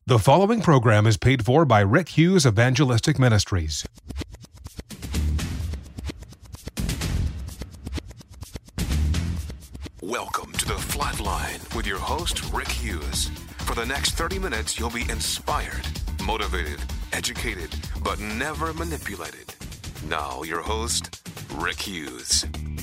The following program is paid for by Rick Hughes Evangelistic Ministries. Welcome to The Flatline with your host, Rick Hughes. For the next 30 minutes, you'll be inspired, motivated, educated, but never manipulated. Now, your host, Rick Hughes.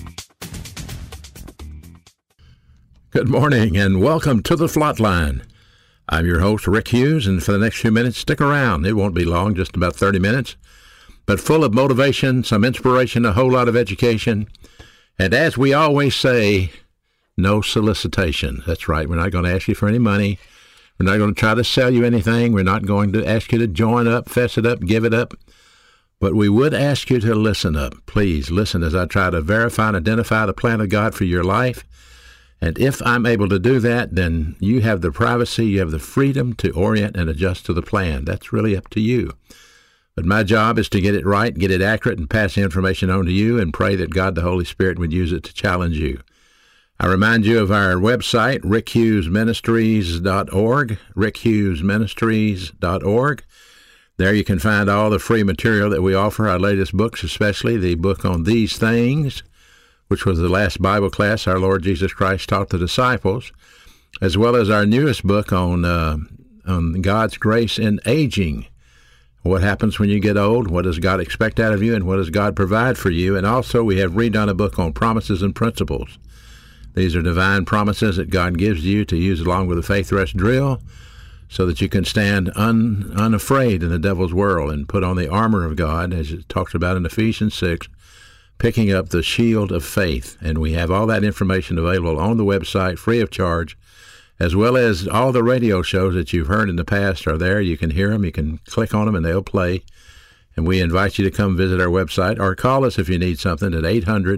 Good morning and welcome to The Flatline. I'm your host, Rick Hughes, and for the next few minutes, stick around. It won't be long, just about 30 minutes, but full of motivation, some inspiration, a whole lot of education, and as we always say, no solicitation. That's right. We're not going to ask you for any money. We're not going to try to sell you anything. We're not going to ask you to join up, fess it up, give it up, but we would ask you to listen up. Please listen as I try to verify and identify the plan of God for your life. And if I'm able to do that, then you have the privacy, you have the freedom to orient and adjust to the plan. That's really up to you. But my job is to get it right, get it accurate, and pass the information on to you and pray that God the Holy Spirit would use it to challenge you. I remind you of our website, rickhughesministries.org, rickhughesministries.org. There you can find all the free material that we offer, our latest books, especially the book on these things, which was the last Bible class our Lord Jesus Christ taught the disciples, as well as our newest book on God's grace in aging. What happens when you get old? What does God expect out of you? And what does God provide for you? And also we have redone a book on promises and principles. These are divine promises that God gives you to use along with a faith rest drill so that you can stand unafraid in the devil's world and put on the armor of God, as it talks about in Ephesians 6, picking up the shield of faith. And we have all that information available on the website free of charge, as well as all the radio shows that you've heard in the past are there. You can hear them, you can click on them, and they'll play. And we invite you to come visit our website or call us if you need something at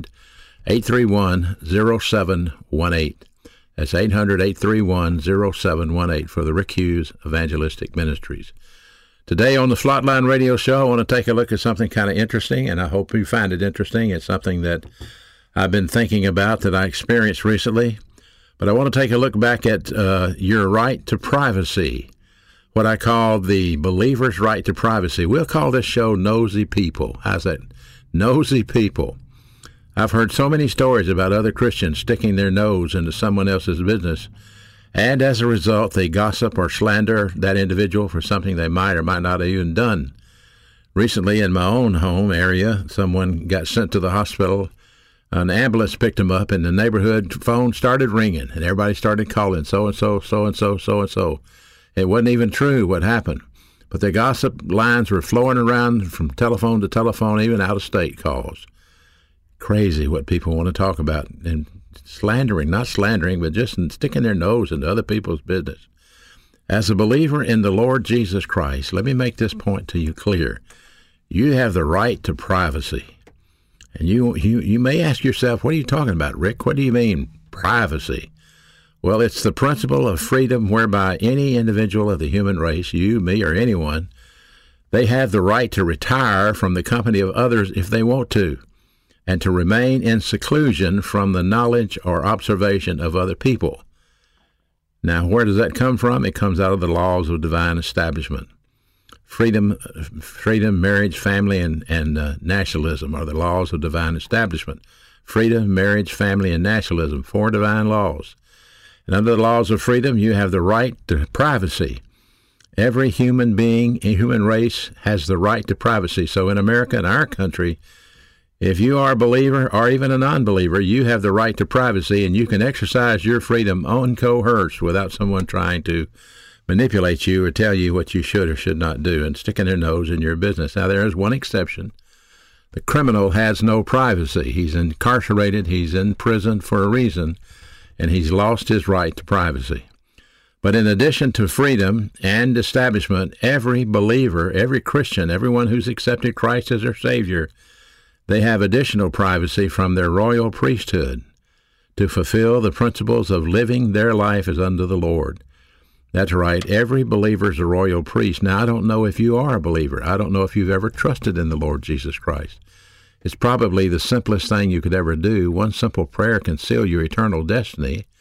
800-831-0718. That's 800-831-0718 for the Rick Hughes Evangelistic Ministries. Today on the Flatline Radio Show, I want to take a look at something kind of interesting, and I hope you find it interesting. It's something that I've been thinking about that I experienced recently. But I want to take a look back at your right to privacy, what I call the believer's right to privacy. We'll call this show Nosy People. How's that? Nosy People. I've heard so many stories about other Christians sticking their nose into someone else's business, and as a result, they gossip or slander that individual for something they might or might not have even done. Recently, in my own home area, someone got sent to the hospital. An ambulance picked him up, and the neighborhood phone started ringing, and everybody started calling so-and-so, so-and-so, so-and-so. It wasn't even true what happened, but the gossip lines were flowing around from telephone to telephone, even out-of-state calls. Crazy what people want to talk about, and slandering, not slandering, but just sticking their nose into other people's business. As a believer in the Lord Jesus Christ, let me make this point to you clear. You have the right to privacy. And you may ask yourself, what are you talking about, Rick? What do you mean, privacy? Well, it's the principle of freedom whereby any individual of the human race, you, me, or anyone, they have the right to retire from the company of others if they want to, and to remain in seclusion from the knowledge or observation of other people. Now, where does that come from? It comes out of the laws of divine establishment. Freedom, marriage, family, and nationalism are the laws of divine establishment. Freedom, marriage, family, and nationalism, 4 divine laws. And under the laws of freedom, you have the right to privacy. Every human being, a human race, has the right to privacy. So in America, in our country, if you are a believer or even a non-believer, you have the right to privacy, and you can exercise your freedom uncoerced without someone trying to manipulate you or tell you what you should or should not do and sticking their nose in your business. Now, there is one exception. The criminal has no privacy. He's incarcerated, he's in prison for a reason, and he's lost his right to privacy. But in addition to freedom and establishment, every believer, every Christian, everyone who's accepted Christ as their Savior, they have additional privacy from their royal priesthood to fulfill the principles of living their life as unto the Lord. That's right. Every believer is a royal priest. Now, I don't know if you are a believer. I don't know if you've ever trusted in the Lord Jesus Christ. It's probably the simplest thing you could ever do. One simple prayer can seal your eternal destiny.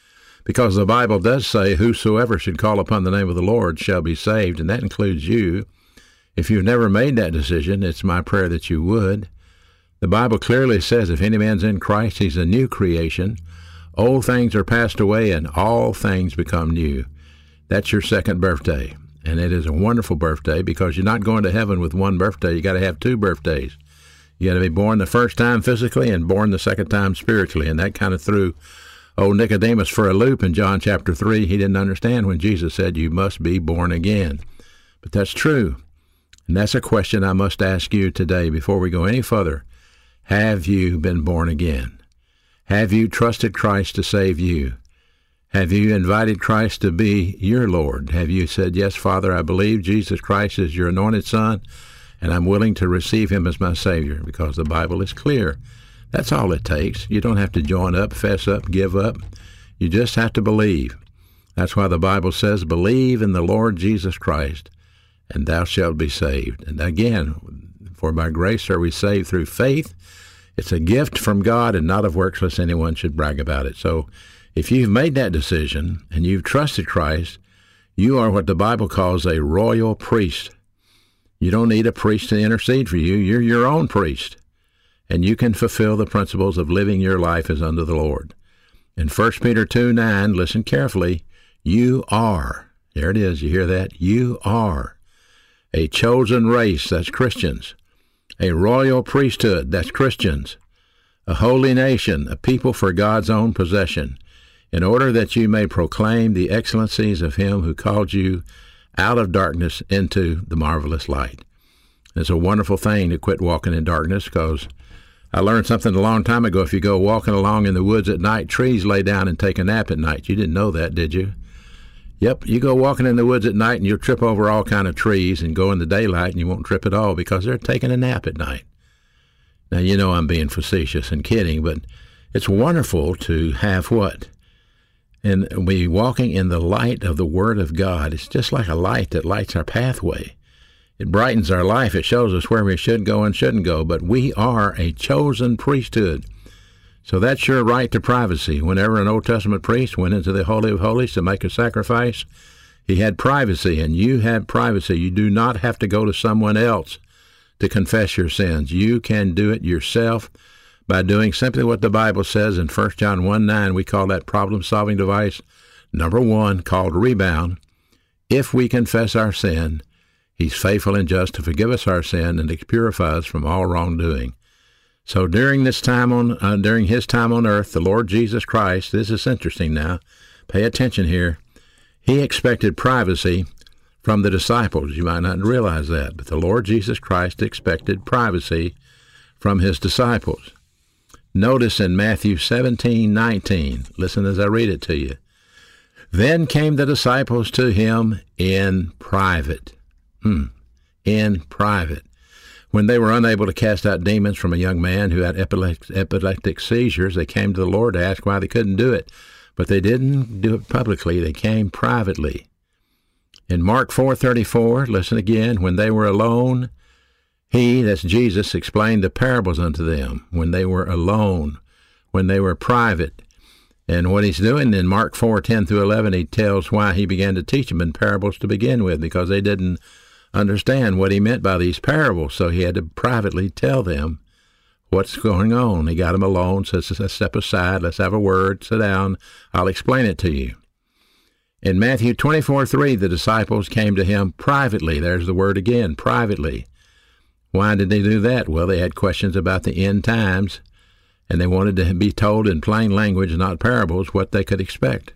because the Bible does say whosoever should call upon the name of the Lord shall be saved, and that includes you. If you've never made that decision, it's my prayer that you would. The Bible clearly says if any man's in Christ, he's a new creation. Old things are passed away and all things become new. That's your second birthday, and it is a wonderful birthday because you're not going to heaven with one birthday. You got to have two birthdays. You got to be born the first time physically and born the second time spiritually, and that kind of threw old Nicodemus for a loop in John chapter 3. He didn't understand when Jesus said you must be born again. But that's true, and that's a question I must ask you today before we go any further. Have you been born again? Have you trusted Christ to save you? Have you invited Christ to be your Lord? Have you said, yes, Father, I believe Jesus Christ is your anointed Son, and I'm willing to receive him as my Savior, because the Bible is clear. That's all it takes. You don't have to join up, fess up, give up. You just have to believe. That's why the Bible says, believe in the Lord Jesus Christ, and thou shalt be saved. And again, for by grace are we saved through faith. It's a gift from God and not of works, lest anyone should brag about it. So if you've made that decision and you've trusted Christ, you are what the Bible calls a royal priest. You don't need a priest to intercede for you. You're your own priest, and you can fulfill the principles of living your life as unto the Lord. In 1 Peter 2:9, listen carefully, you are, there it is, you hear that? You are a chosen race, that's Christians. A royal priesthood, that's Christians. A holy nation, a people for God's own possession, in order that you may proclaim the excellencies of him who called you out of darkness into the marvelous light. It's a wonderful thing to quit walking in darkness, because I learned something a long time ago. If you go walking along in the woods at night, trees lay down and take a nap at night. You didn't know that, did you? Yep, you go walking in the woods at night and you'll trip over all kind of trees, and go in the daylight and you won't trip at all because they're taking a nap at night. Now, you know I'm being facetious and kidding, but it's wonderful to have what? And we walking in the light of the Word of God. It's just like a light that lights our pathway. It brightens our life. It shows us where we should go and shouldn't go. But we are a chosen priesthood. So that's your right to privacy. Whenever an Old Testament priest went into the Holy of Holies to make a sacrifice, he had privacy, and you have privacy. You do not have to go to someone else to confess your sins. You can do it yourself by doing simply what the Bible says in 1 John 1:9. We call that problem-solving device number 1, called rebound. If we confess our sin, he's faithful and just to forgive us our sin and to purify us from all wrongdoing. So during his time on earth, the Lord Jesus Christ, this is interesting now, pay attention here, he expected privacy from the disciples. You might not realize that, but the Lord Jesus Christ expected privacy from his disciples. Notice in Matthew 17:19, listen as I read it to you. Then came the disciples to him in private. In private. When they were unable to cast out demons from a young man who had epileptic seizures, they came to the Lord to ask why they couldn't do it. But they didn't do it publicly. They came privately. In Mark 4:34, listen again, when they were alone, he, that's Jesus, explained the parables unto them. When they were alone, when they were private. And what he's doing in Mark 4:10-11, he tells why he began to teach them in parables to begin with, because they didn't understand what he meant by these parables, so he had to privately tell them what's going on. He got them alone, says, let's step aside, let's have a word, sit down, I'll explain it to you. In Matthew 24:3, the disciples came to him privately. There's the word again, privately. Why did they do that? Well, they had questions about the end times, and they wanted to be told in plain language, not parables, what they could expect.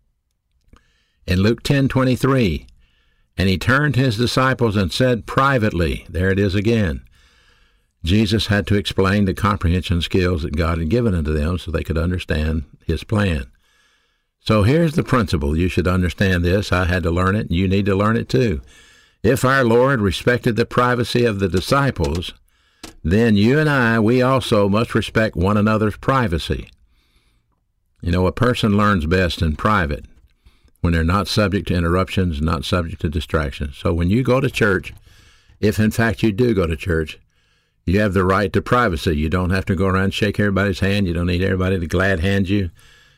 In Luke 10:23, and he turned his disciples and said privately, there it is again. Jesus had to explain the comprehension skills that God had given unto them so they could understand his plan. So here's the principle. You should understand this. I had to learn it, and you need to learn it too. If our Lord respected the privacy of the disciples, then you and I, we also must respect one another's privacy. You know, a person learns best in private, when they're not subject to interruptions, not subject to distractions. So when you go to church, if in fact you do go to church, you have the right to privacy. You don't have to go around and shake everybody's hand. You don't need everybody to glad hand you.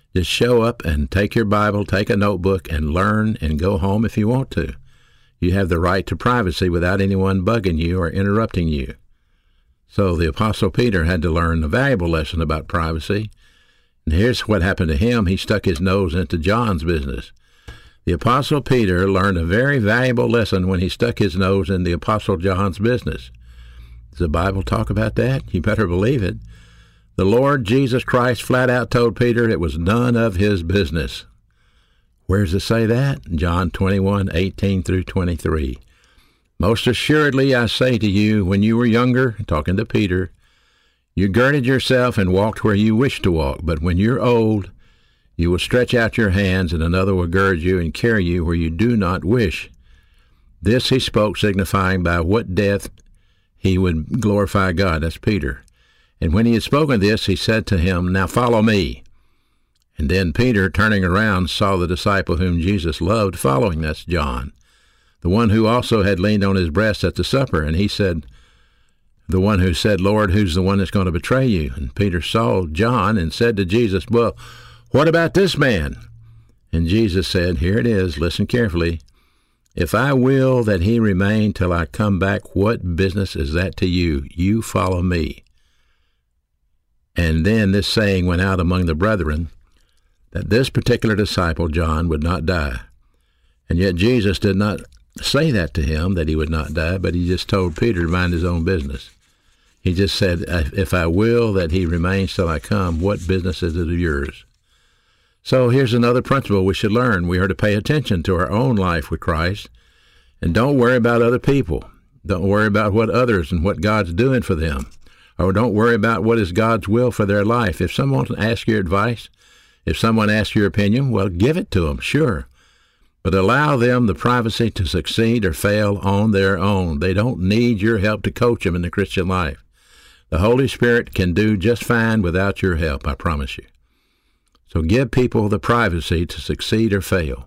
Just show up and take your Bible, take a notebook, and learn and go home if you want to. You have the right to privacy without anyone bugging you or interrupting you. So the Apostle Peter had to learn a valuable lesson about privacy. And here's what happened to him. He stuck his nose into John's business. The Apostle Peter learned a very valuable lesson when he stuck his nose in the Apostle John's business. Does the Bible talk about that? You better believe it. The Lord Jesus Christ flat out told Peter it was none of his business. Where does it say that? John 21:18 through 23. Most assuredly I say to you, when you were younger, talking to Peter, you girded yourself and walked where you wished to walk. But when you're old, you will stretch out your hands, and another will gird you and carry you where you do not wish. This he spoke, signifying by what death he would glorify God. That's Peter. And when he had spoken this, he said to him, now follow me. And then Peter, turning around, saw the disciple whom Jesus loved following. That's John, the one who also had leaned on his breast at the supper. And he said, the one who said, Lord, who's the one that's going to betray you? And Peter saw John and said to Jesus, well, what about this man? And Jesus said, here it is, listen carefully. If I will that he remain till I come back, what business is that to you? You follow me. And then this saying went out among the brethren, that this particular disciple, John, would not die. And yet Jesus did not say that to him, that he would not die, but he just told Peter to mind his own business. He just said, if I will that he remains till I come, what business is it of yours? So here's another principle we should learn. We are to pay attention to our own life with Christ, and don't worry about other people. Don't worry about what others and what God's doing for them. Or don't worry about what is God's will for their life. If someone asks your advice, if someone asks your opinion, well, give it to them, sure. But allow them the privacy to succeed or fail on their own. They don't need your help to coach them in the Christian life. The Holy Spirit can do just fine without your help, I promise you. So give people the privacy to succeed or fail.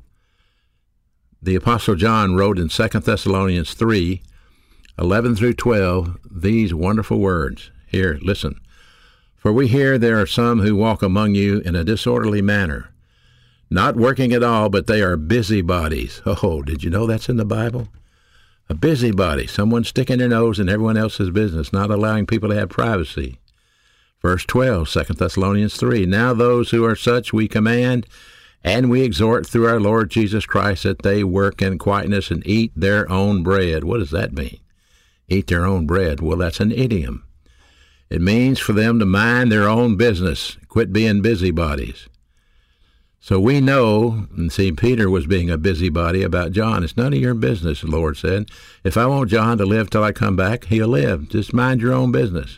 The Apostle John wrote in 2 Thessalonians 3:11 through 12, these wonderful words. Here, listen. For we hear there are some who walk among you in a disorderly manner, not working at all, but they are busybodies. Oh, did you know that's in the Bible? A busybody, someone sticking their nose in everyone else's business, not allowing people to have privacy. Verse 12, 2 Thessalonians 3, now those who are such we command and we exhort through our Lord Jesus Christ that they work in quietness and eat their own bread. What does that mean? Eat their own bread. Well, that's an idiom. It means for them to mind their own business, quit being busybodies. So we know, and see, Peter was being a busybody about John. It's none of your business, the Lord said. If I want John to live till I come back, he'll live. Just mind your own business.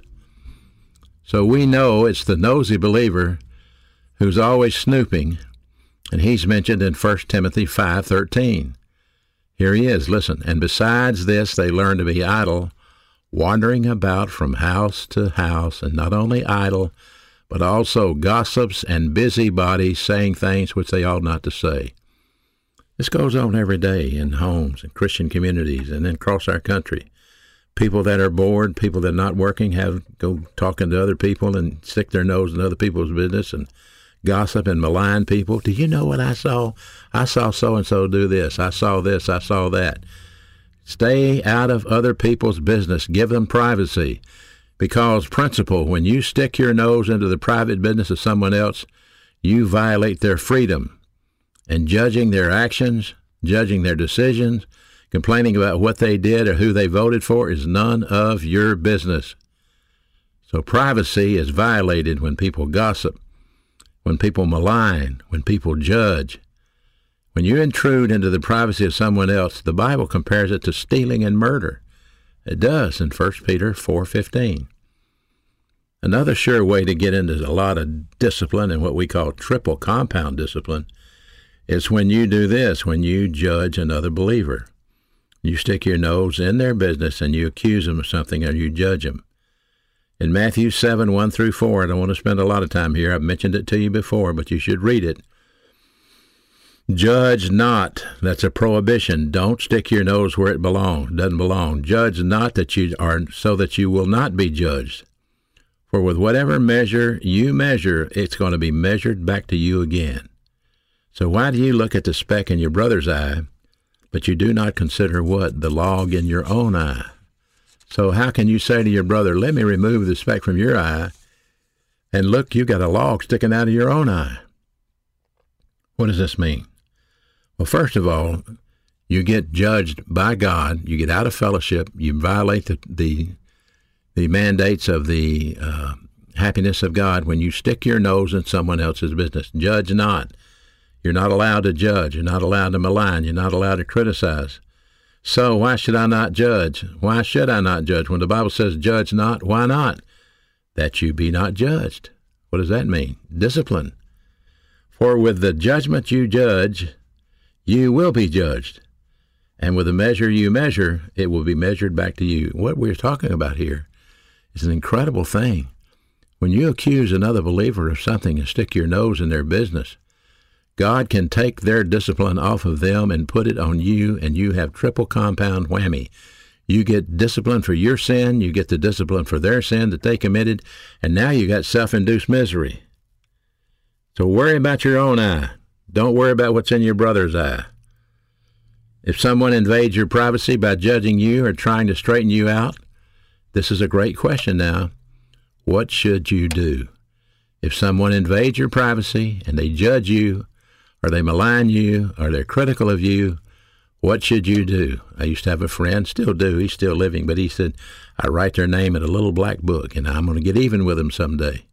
So we know it's the nosy believer who's always snooping, and he's mentioned in 1 Timothy 5:13. Here he is, listen. And besides this, they learn to be idle, wandering about from house to house, and not only idle, but also gossips and busybodies, saying things which they ought not to say. This goes on every day in homes and Christian communities and then across our country. People that are bored, people that are not working, go talking to other people and stick their nose in other people's business and gossip and malign people. Do you know what I saw? I saw so-and-so do this. I saw this. I saw that. Stay out of other people's business. Give them privacy. Because, principle, when you stick your nose into the private business of someone else, you violate their freedom. And judging their actions, judging their decisions, complaining about what they did or who they voted for is none of your business. So privacy is violated when people gossip, when people malign, when people judge. When you intrude into the privacy of someone else, the Bible compares it to stealing and murder. It does in 1 Peter 4:15. Another sure way to get into a lot of discipline and what we call triple compound discipline is when you do this, when you judge another believer. You stick your nose in their business and you accuse them of something or you judge them. In Matthew 7:1 through 4, I don't want to spend a lot of time here. I've mentioned it to you before, but you should read it. Judge not. That's a prohibition. Don't stick your nose where it doesn't belong. Judge not that you are, so that you will not be judged. For with whatever measure you measure, it's going to be measured back to you again. So why do you look at the speck in your brother's eye, but you do not consider what? The log in your own eye. So how can you say to your brother, let me remove the speck from your eye, and look, you got a log sticking out of your own eye? What does this mean? Well, first of all, you get judged by God. You get out of fellowship. You violate the mandates of the happiness of God when you stick your nose in someone else's business. Judge not. You're not allowed to judge. You're not allowed to malign. You're not allowed to criticize. So why should I not judge? Why should I not judge? When the Bible says judge not, why not? That you be not judged. What does that mean? Discipline. For with the judgment you judge, you will be judged. And with the measure you measure, it will be measured back to you. What we're talking about here is an incredible thing. When you accuse another believer of something and stick your nose in their business, God can take their discipline off of them and put it on you, and you have triple compound whammy. You get discipline for your sin, you get the discipline for their sin that they committed, and now you got self-induced misery. So worry about your own eye. Don't worry about what's in your brother's eye. If someone invades your privacy by judging you or trying to straighten you out, this is a great question now. What should you do? If someone invades your privacy and they judge you, or they malign you, or they're critical of you, what should you do? I used to have a friend, still do, he's still living, but he said, I write their name in a little black book, and I'm going to get even with them someday.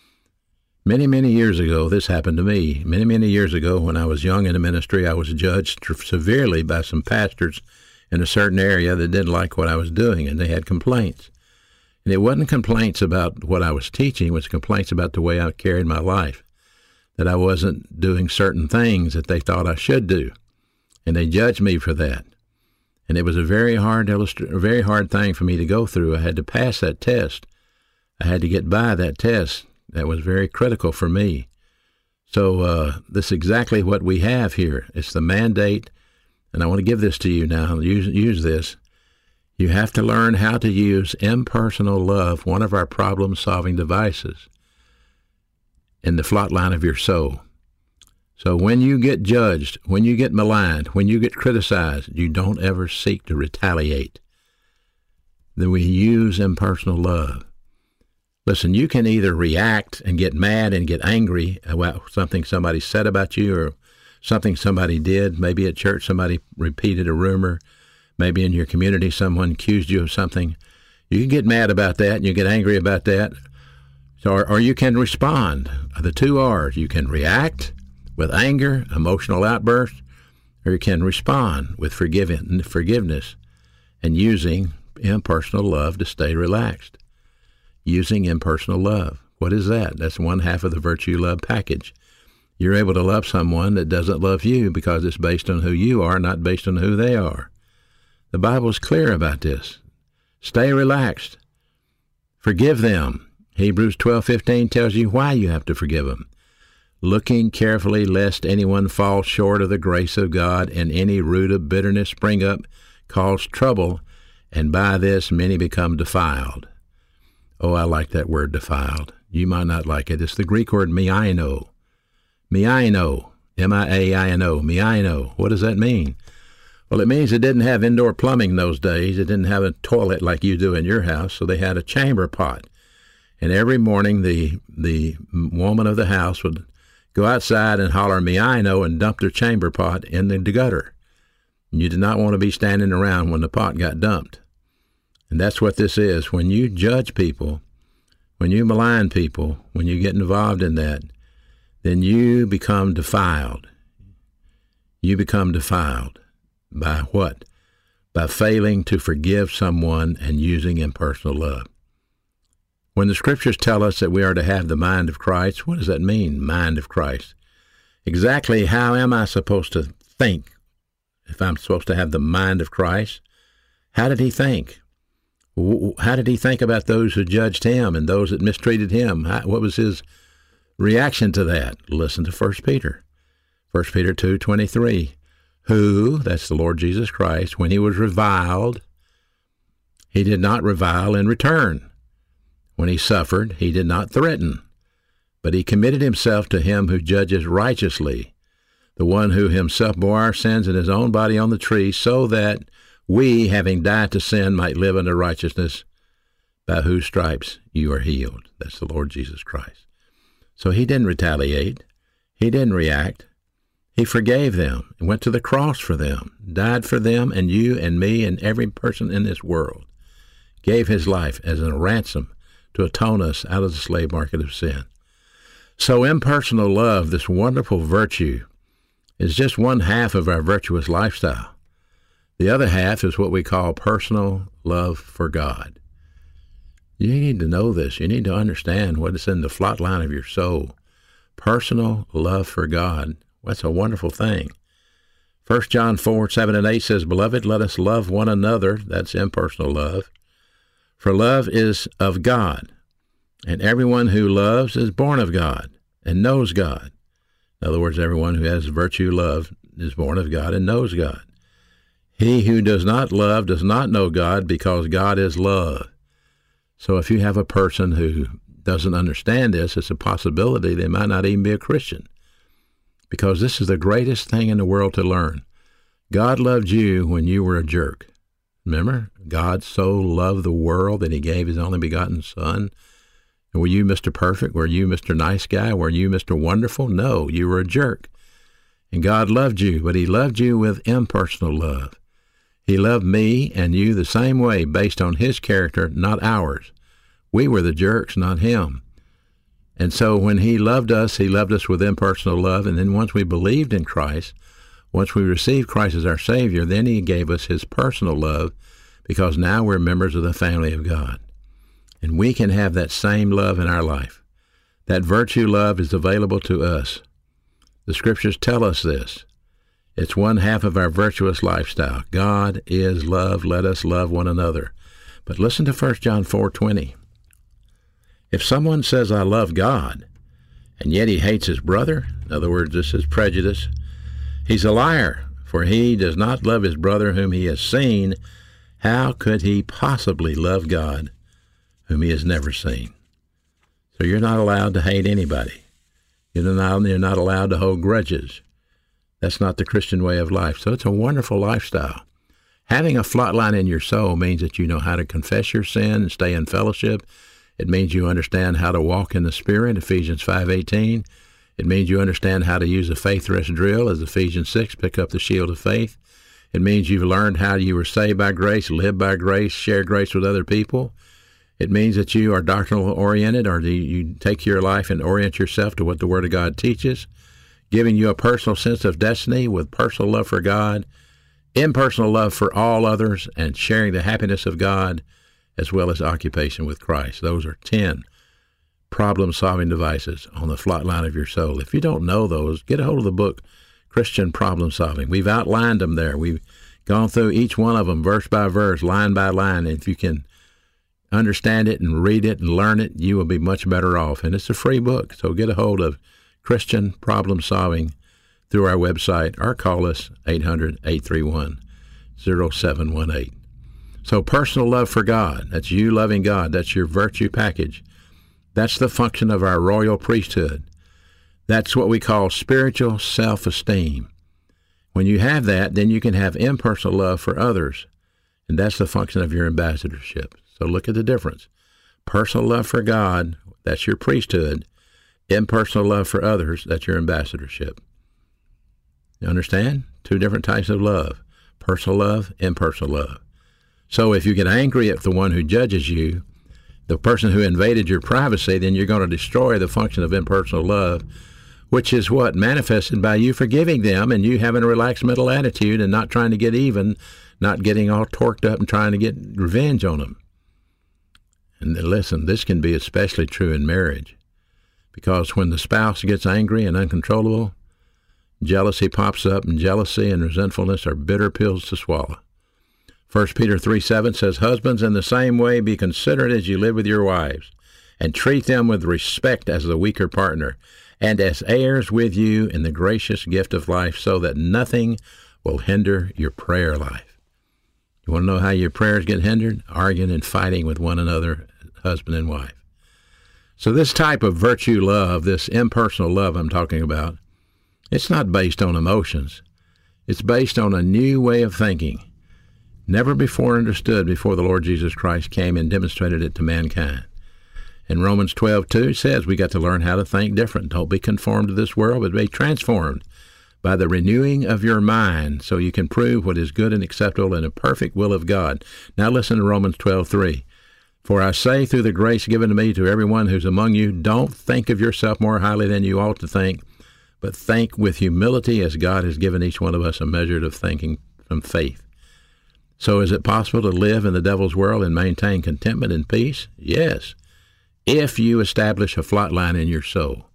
Many, many years ago, this happened to me. Many, many years ago, when I was young in the ministry, I was judged severely by some pastors in a certain area that didn't like what I was doing, and they had complaints. And it wasn't complaints about what I was teaching, it was complaints about the way I carried my life, that I wasn't doing certain things that they thought I should do. And they judged me for that. And it was a very hard thing for me to go through. I had to pass that test. I had to get by that test. That was very critical for me. So this is exactly what we have here. It's the mandate, and I want to give this to you now. Use this. You have to learn how to use impersonal love, one of our problem-solving devices, in the flat line of your soul. So when you get judged, when you get maligned, when you get criticized, you don't ever seek to retaliate. Then we use impersonal love. Listen, you can either react and get mad and get angry about something somebody said about you or something somebody did. Maybe at church somebody repeated a rumor. Maybe in your community someone accused you of something. You can get mad about that and you get angry about that. Or you can respond. The two R's. You can react with anger, emotional outburst, or you can respond with forgiveness and using impersonal love to stay relaxed. Using impersonal love. What is that? That's one half of the virtue love package. You're able to love someone that doesn't love you because it's based on who you are, not based on who they are. The Bible's clear about this. Stay relaxed. Forgive them. Hebrews 12:15 tells you why you have to forgive them. Looking carefully lest anyone fall short of the grace of God and any root of bitterness spring up, cause trouble, and by this many become defiled. Oh, I like that word defiled. You might not like it. It's the Greek word miaino. Miaino. M-I-A-I-N-O. Miaino. What does that mean? Well, it means it didn't have indoor plumbing in those days. It didn't have a toilet like you do in your house, so they had a chamber pot. And every morning the woman of the house would go outside and holler miaino and dump their chamber pot in the gutter. And you did not want to be standing around when the pot got dumped. And that's what this is. When you judge people, when you malign people, when you get involved in that, then you become defiled. You become defiled. By what? By failing to forgive someone and using impersonal love. When the Scriptures tell us that we are to have the mind of Christ, what does that mean, mind of Christ? Exactly how am I supposed to think if I'm supposed to have the mind of Christ? How did he think? How did he think about those who judged him and those that mistreated him? What was his reaction to that? Listen to 1 Peter. 1 Peter 2:23. Who, that's the Lord Jesus Christ, when he was reviled, he did not revile in return. When he suffered, he did not threaten, but he committed himself to him who judges righteously, the one who himself bore our sins in his own body on the tree, so that we, having died to sin, might live unto righteousness, by whose stripes you are healed. That's the Lord Jesus Christ. So he didn't retaliate. He didn't react. He forgave them and went to the cross for them, died for them and you and me and every person in this world, gave his life as a ransom to atone us out of the slave market of sin. So impersonal love, this wonderful virtue, is just one half of our virtuous lifestyle. The other half is what we call personal love for God. You need to know this. You need to understand what is in the flat line of your soul. Personal love for God. That's a wonderful thing. 1 John 4:7-8 says, Beloved, let us love one another. That's impersonal love. For love is of God, and everyone who loves is born of God and knows God. In other words, everyone who has virtue love is born of God and knows God. He who does not love does not know God, because God is love. So if you have a person who doesn't understand this, it's a possibility they might not even be a Christian, because this is the greatest thing in the world to learn. God loved you when you were a jerk. Remember, God so loved the world that he gave his only begotten Son. And were you Mr. Perfect? Were you Mr. Nice Guy? Were you Mr. Wonderful? No, you were a jerk. And God loved you, but he loved you with impersonal love. He loved me and you the same way, based on his character, not ours. We were the jerks, not him. And so when he loved us with impersonal love. And then once we believed in Christ, once we received Christ as our Savior, then he gave us his personal love, because now we're members of the family of God. And we can have that same love in our life. That virtue love is available to us. The Scriptures tell us this. It's one half of our virtuous lifestyle. God is love. Let us love one another. But listen to 1 John 4:20. If someone says, I love God, and yet he hates his brother, in other words, this is prejudice, he's a liar, for he does not love his brother whom he has seen. How could he possibly love God whom he has never seen? So you're not allowed to hate anybody. You're not allowed to hold grudges. That's not the Christian way of life. So it's a wonderful lifestyle. Having a flat line in your soul means that you know how to confess your sin and stay in fellowship. It means you understand how to walk in the Spirit, Ephesians 5:18. It means you understand how to use a faith rest drill, as Ephesians 6, pick up the shield of faith. It means you've learned how you were saved by grace, live by grace, share grace with other people. It means that you are doctrinal oriented, or you take your life and orient yourself to what the Word of God teaches, giving you a personal sense of destiny with personal love for God, impersonal love for all others, and sharing the happiness of God, as well as occupation with Christ. Those are 10 problem-solving devices on the flat line of your soul. If you don't know those, get a hold of the book, Christian Problem Solving. We've outlined them there. We've gone through each one of them, verse by verse, line by line. And if you can understand it and read it and learn it, you will be much better off. And it's a free book, so get a hold of Christian Problem Solving through our website, or call us 800-831-0718. So personal love for God, that's you loving God, that's your virtue package. That's the function of our royal priesthood. That's what we call spiritual self-esteem. When you have that, then you can have impersonal love for others, and that's the function of your ambassadorship. So look at the difference. Personal love for God, that's your priesthood. Impersonal love for others, that's your ambassadorship. You understand? Two different types of love. Personal love, impersonal love. So if you get angry at the one who judges you, the person who invaded your privacy, then you're going to destroy the function of impersonal love, which is what? Manifested by you forgiving them and you having a relaxed mental attitude and not trying to get even, not getting all torqued up and trying to get revenge on them. And listen, this can be especially true in marriage, because when the spouse gets angry and uncontrollable, jealousy pops up, and jealousy and resentfulness are bitter pills to swallow. 1 Peter 3:7 says, Husbands, in the same way be considerate as you live with your wives, and treat them with respect as the weaker partner, and as heirs with you in the gracious gift of life, so that nothing will hinder your prayer life. You want to know how your prayers get hindered? Arguing and fighting with one another, husband and wife. So this type of virtue love, this impersonal love I'm talking about, it's not based on emotions. It's based on a new way of thinking, never before understood before the Lord Jesus Christ came and demonstrated it to mankind. And Romans 12:2 says we got to learn how to think different. Don't be conformed to this world, but be transformed by the renewing of your mind so you can prove what is good and acceptable and a perfect will of God. Now listen to Romans 12:3. For I say through the grace given to me to everyone who's among you, don't think of yourself more highly than you ought to think, but think with humility as God has given each one of us a measure of thinking from faith. So is it possible to live in the devil's world and maintain contentment and peace? Yes, if you establish a flat line in your soul.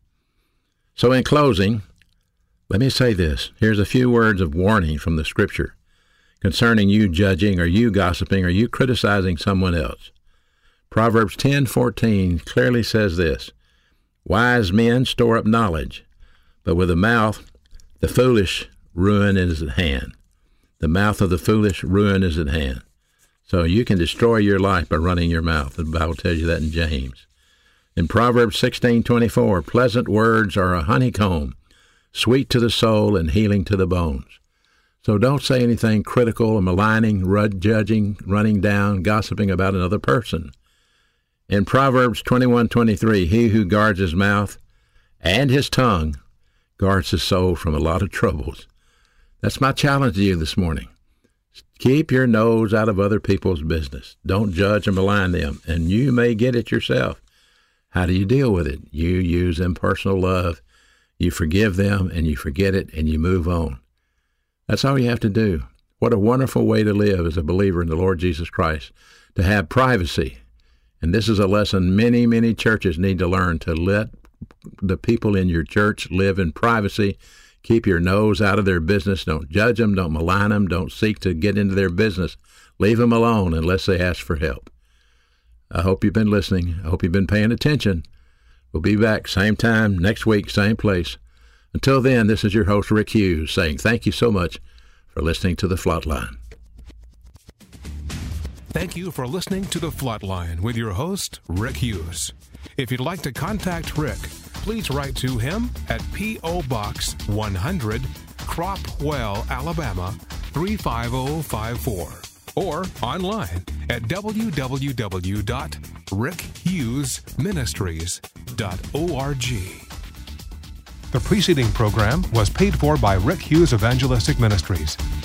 So in closing, let me say this. Here's a few words of warning from the Scripture concerning you judging or you gossiping or you criticizing someone else. Proverbs 10:14 clearly says this, wise men store up knowledge, but with the mouth, the foolish ruin is at hand. The mouth of the foolish ruin is at hand. So you can destroy your life by running your mouth. The Bible tells you that in James. In Proverbs 16:24, pleasant words are a honeycomb, sweet to the soul and healing to the bones. So don't say anything critical or maligning, judging, running down, gossiping about another person. In Proverbs 21:23, he who guards his mouth and his tongue guards his soul from a lot of troubles. That's my challenge to you this morning. Keep your nose out of other people's business. Don't judge or malign them, and you may get it yourself. How do you deal with it? You use impersonal love. You forgive them, and you forget it, and you move on. That's all you have to do. What a wonderful way to live as a believer in the Lord Jesus Christ, to have privacy. And this is a lesson many, many churches need to learn, to let the people in your church live in privacy. Keep your nose out of their business. Don't judge them. Don't malign them. Don't seek to get into their business. Leave them alone unless they ask for help. I hope you've been listening. I hope you've been paying attention. We'll be back same time next week, same place. Until then, this is your host, Rick Hughes, saying thank you so much for listening to The Flatline. Thank you for listening to The Flatline with your host, Rick Hughes. If you'd like to contact Rick, please write to him at P.O. Box 100, Cropwell, Alabama 35054, or online at www.rickhughesministries.org. The preceding program was paid for by Rick Hughes Evangelistic Ministries.